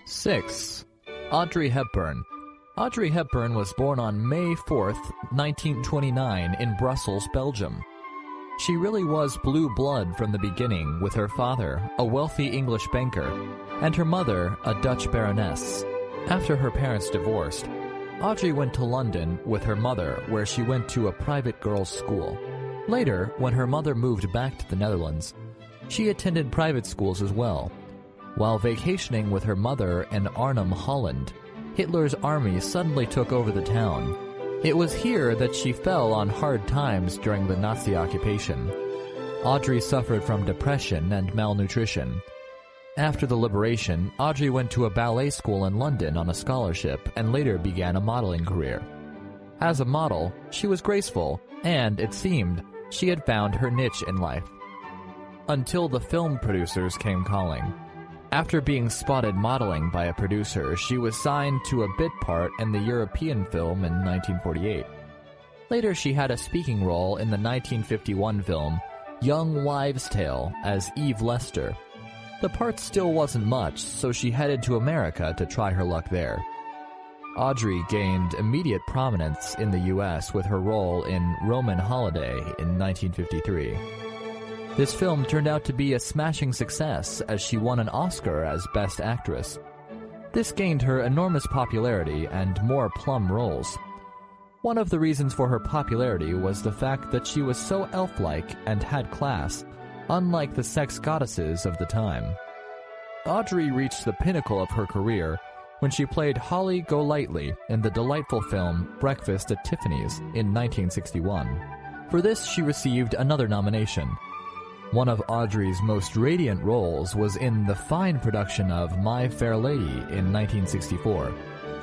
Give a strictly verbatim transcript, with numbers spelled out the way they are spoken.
six. Audrey Hepburn. Audrey Hepburn was born on May fourth, nineteen twenty-nine in Brussels, Belgium. She really was blue blood from the beginning, with her father, a wealthy English banker, and her mother, a Dutch baroness. After her parents divorced, Audrey went to London with her mother, where she went to a private girls' school. Later, when her mother moved back to the Netherlands, she attended private schools as well. While vacationing with her mother in Arnhem, Holland, Hitler's army suddenly took over the town. It was here that she fell on hard times during the Nazi occupation. Audrey suffered from depression and malnutrition. After the liberation, Audrey went to a ballet school in London on a scholarship and later began a modeling career. As a model, she was graceful, and, it seemed, she had found her niche in life. Until the film producers came calling. After being spotted modeling by a producer, she was signed to a bit part in the European film in nineteen forty-eight. Later, she had a speaking role in the nineteen fifty-one film Young Wives' Tale as Eve Lester. The part still wasn't much, so she headed to America to try her luck there. Audrey gained immediate prominence in the U S with her role in Roman Holiday in nineteen fifty-three. This film turned out to be a smashing success as she won an Oscar as Best Actress. This gained her enormous popularity and more plum roles. One of the reasons for her popularity was the fact that she was so elf-like and had class, unlike the sex goddesses of the time. Audrey reached the pinnacle of her career when she played Holly Golightly in the delightful film Breakfast at Tiffany's in nineteen sixty-one. For this, she received another nomination. One of Audrey's most radiant roles was in the fine production of My Fair Lady in nineteen sixty-four.